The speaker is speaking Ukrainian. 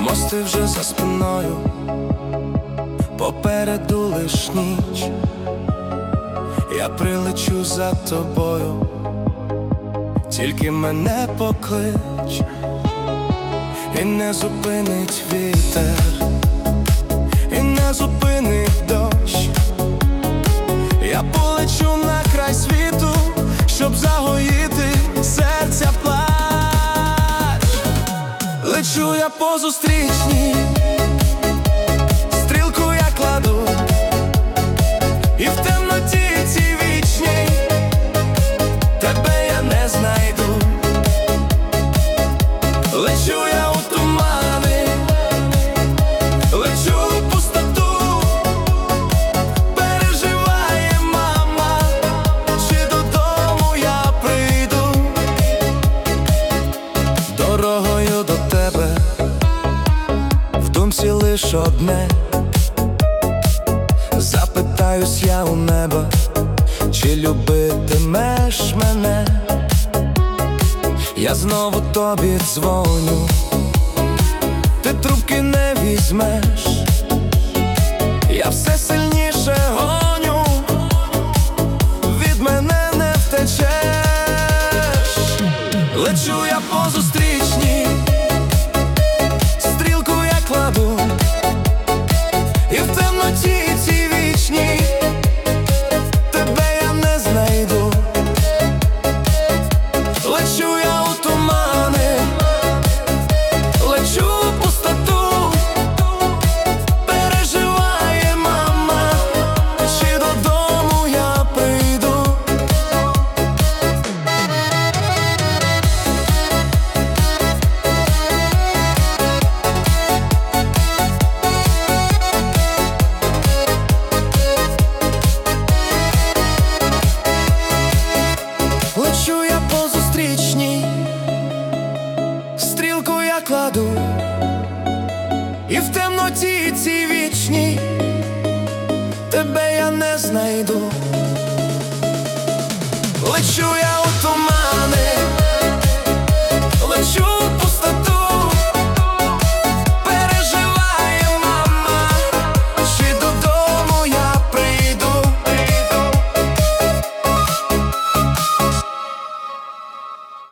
Мости вже за спиною, попереду лиш ніч. Я прилечу за тобою, тільки мене поклич. І не зупинить вітер, і не зупинить дощ. Я полечу на край світу, щоб загоїти серця плач. Лечу я по зустрічній, стрілку я кладу, і в темноті цій вічній тебе я не знайду. Лечу я у тумани, лечу у пустоту. Переживає мама, чи додому я прийду. Дорогою до тебе в думці лиш одне. Запитаюсь я у неба, чи любитимеш мене. Я знову тобі дзвоню, ти трубки не візьмеш. Я все сильніше гоню, від мене не втечеш. Лечу я по зустрічній, стрілку я кладу, і в темноті цій вічній тебе я не знайду. Лечу я у тумани, лечу у пустоту. Переживає мама, чи додому я прийду. Лечу я по зустрічній, стрілку я кладу, і в темноті цій вічній тебе я не знайду. Лечу я